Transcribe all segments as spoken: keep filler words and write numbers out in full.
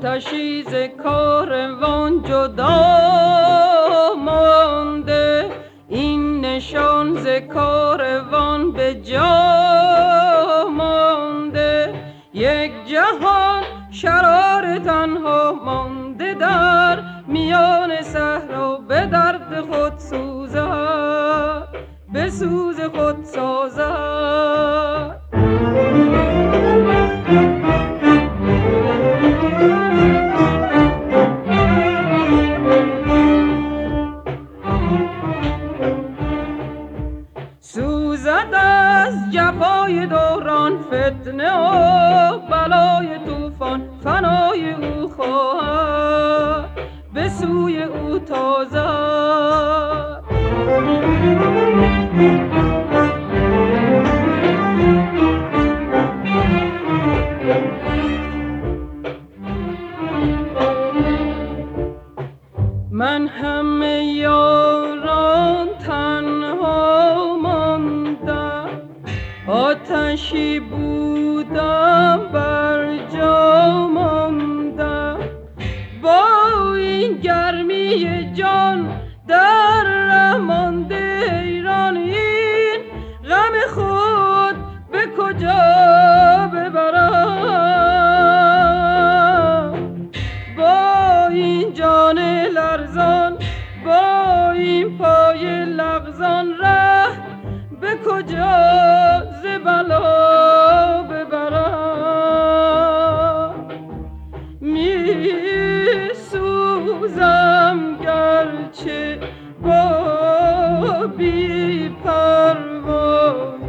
آتشی ز کاروان جدا مانده، این نشان ز کاروان به جا مانده. یک جهان شرار تنها مانده در میان صحرا، به درد خود سوزد به سوز خود سازد. سوزد از جفای دوران، فتنه و بلای طوفان، فنای او خواهد به سوی او تازد. من همه یاران تنها ماندم، آتشی بودم بر جا ماندم. با این گرمی جان در ره مانده حیران، این غم خود به کجا ببرم؟ با این جان لرزان، با این پای لغزان، ره به کجا ز بلا ببرم؟ می سوزم گرچه با بی پروایی،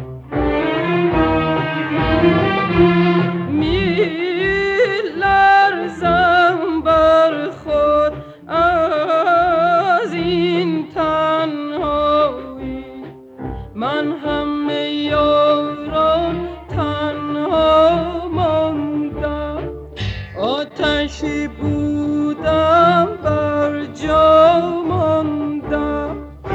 می لرزم بر خود از این تنهایی. من همه یاران تنها ماندم، آتشی بودم بر جا ماندم.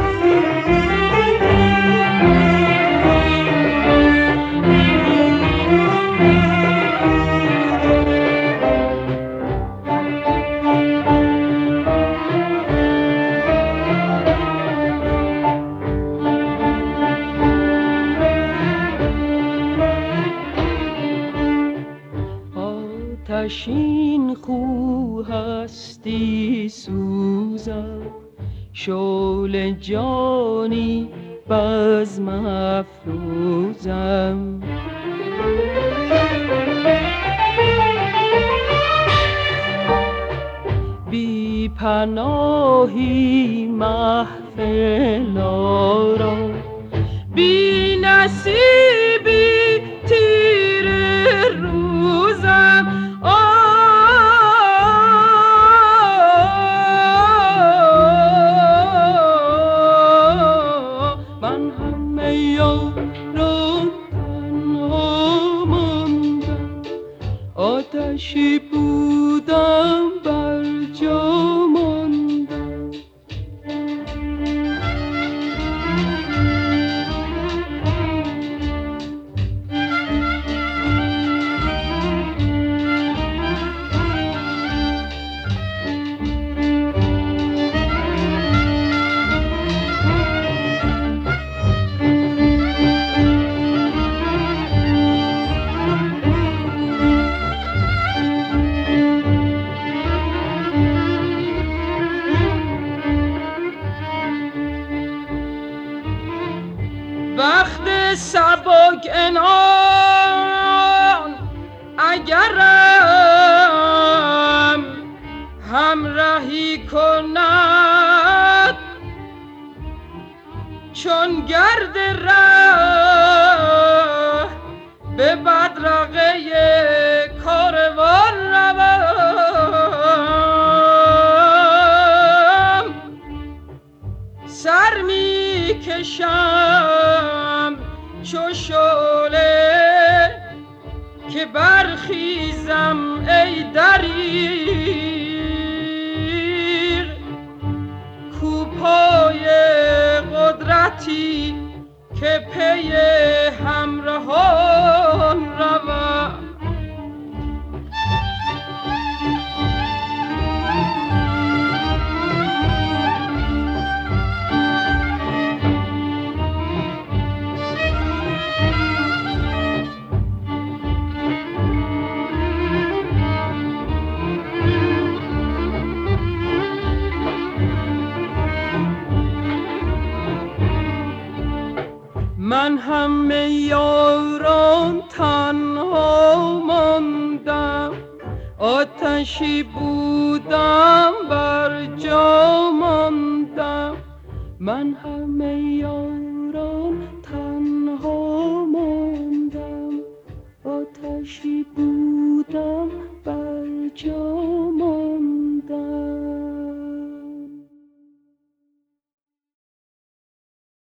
آتشین خو هستی سوزم، شعله جانی بزم افروزم. بی پناهی محفل آرا، بی نصیبی تیر روزم. من همه یاران تنها ماندم، آتشی بودم بر جا ماندم. بخت سبک عنان اگرم همراهی کند، چون گرد ره به بدرقه کاروان روم. سر می کشم چو شعله که برخیزم ای دریغ، کوپای قدرتی که پی همراهان روم. همه یاران تنها ماندم، آتشی بودم بر جا ماندم. من همه یاران تنها ماندم، آتشی بودم بر جا